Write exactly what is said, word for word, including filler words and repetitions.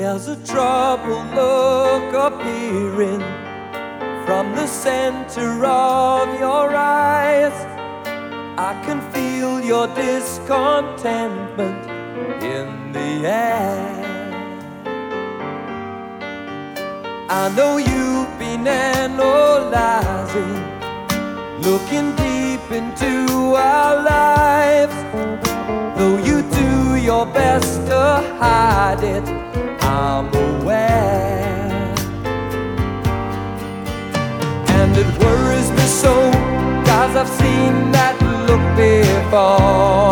There's a troubled look appearing from the center of your eyes. I can feel your discontentment in the air. I know you've been analyzing, looking deep into our lives. Though you do your best to hide it, I'm aware. And it worries me so, 'cause I've seen that look before.